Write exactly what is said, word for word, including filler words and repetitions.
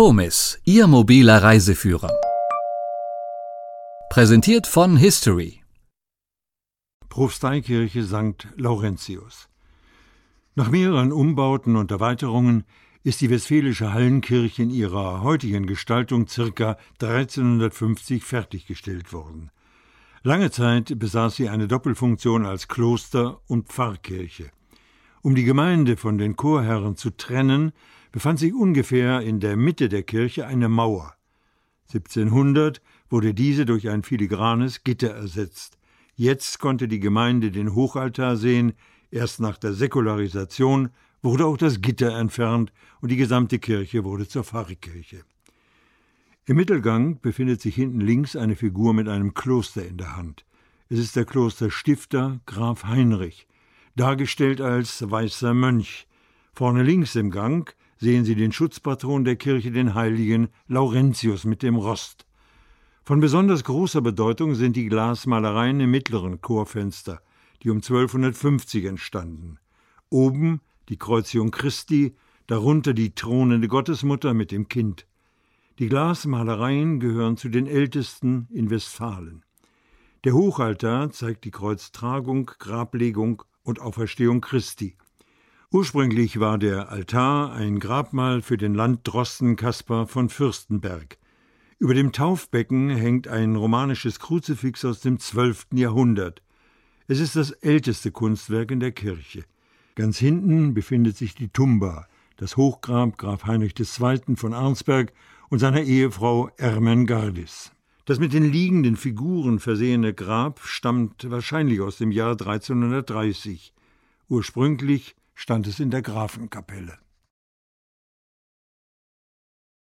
Tomis, Ihr mobiler Reiseführer. Präsentiert von History. Propsteikirche Sankt Laurentius. Nach mehreren Umbauten und Erweiterungen ist die Westfälische Hallenkirche in ihrer heutigen Gestaltung ca. dreizehnhundertfünfzig fertiggestellt worden. Lange Zeit besaß sie eine Doppelfunktion als Kloster und Pfarrkirche. Um die Gemeinde von den Chorherren zu trennen, befand sich ungefähr in der Mitte der Kirche eine Mauer. siebzehnhundert wurde diese durch ein filigranes Gitter ersetzt. Jetzt konnte die Gemeinde den Hochaltar sehen. Erst nach der Säkularisation wurde auch das Gitter entfernt und die gesamte Kirche wurde zur Pfarrkirche. Im Mittelgang befindet sich hinten links eine Figur mit einem Kloster in der Hand. Es ist der Klosterstifter Graf Heinrich, dargestellt als weißer Mönch. Vorne links im Gang sehen Sie den Schutzpatron der Kirche, den heiligen Laurentius mit dem Rost. Von besonders großer Bedeutung sind die Glasmalereien im mittleren Chorfenster, die um zwölfhundertfünfzig entstanden. Oben die Kreuzigung Christi, darunter die thronende Gottesmutter mit dem Kind. Die Glasmalereien gehören zu den ältesten in Westfalen. Der Hochaltar zeigt die Kreuztragung, Grablegung und Auferstehung Christi. Ursprünglich war der Altar ein Grabmal für den Landdrosten Kaspar von Fürstenberg. Über dem Taufbecken hängt ein romanisches Kruzifix aus dem zwölften Jahrhundert. Es ist das älteste Kunstwerk in der Kirche. Ganz hinten befindet sich die Tumba, das Hochgrab Graf Heinrich der Zweite von Arnsberg und seiner Ehefrau Ermengardis. Das mit den liegenden Figuren versehene Grab stammt wahrscheinlich aus dem Jahr dreizehnhundertdreißig. Ursprünglich stand es in der Grafenkapelle.